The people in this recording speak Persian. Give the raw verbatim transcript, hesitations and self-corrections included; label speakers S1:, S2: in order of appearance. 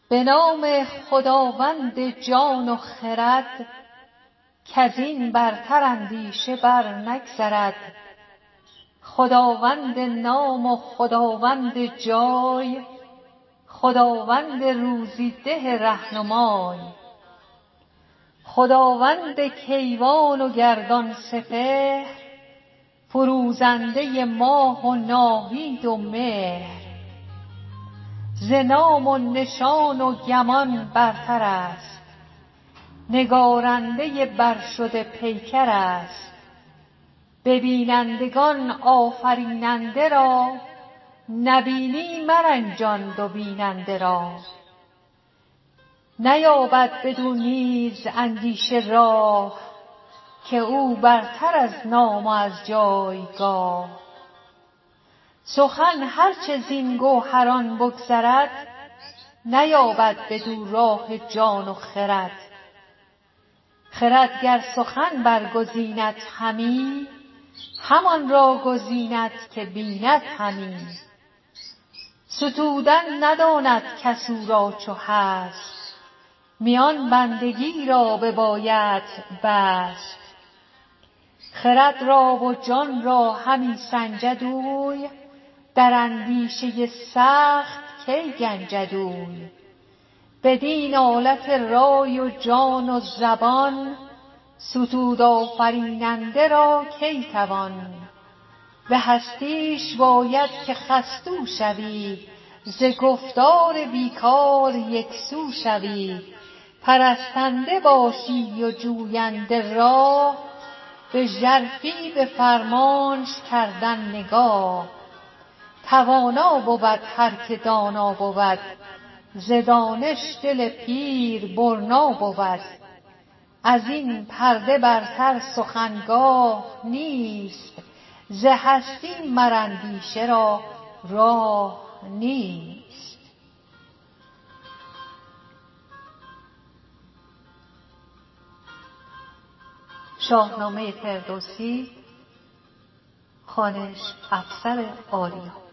S1: به نام خداوند جان و خرد، کزین برتر اندیشه بر نگذرد. خداوند نام و خداوند جای، خداوند روزی ده رهنمای. خداوند کیوان و گردان سپهر، فروزنده ماه و ناهید و مهر. ز نام و نشان و گمان برتر است، نگارنده برشده پیکر است. به بینندگان آفریننده را، نبینی مرنجان دو بیننده را. نیابد بدو نیز اندیشه راه، که او برتر از نام و از جایگاه. سخن هر چه زین گوهران بگذرد، نیابد بدو راه جان و خرد. خرد گر سخن برگزیند همی، همان را گزیند که بیند همی. ستودن نداند کس او را چو هست، میان بندگی را بباید بست. خرد را و جان را همی سنجد اوی، در اندیشه سخت کی گنجد اوی. بدین آلت رای و جان و زبان، ستود آفریننده را کی توان. به هستیش باید که خستو شوی، ز گفتار بیکار یکسو شوی. پرستنده باشی و جوینده راه، به ژرفی به فرمانش کردن نگاه. توانا بود هر که دانا بود، ز دانش دل پیر برنا بود. از این پرده برتر سخنگاه نیست، ز هستی مر اندیشه را راه نیست. شاهنامه فردوسی، خوانش افسر آریا.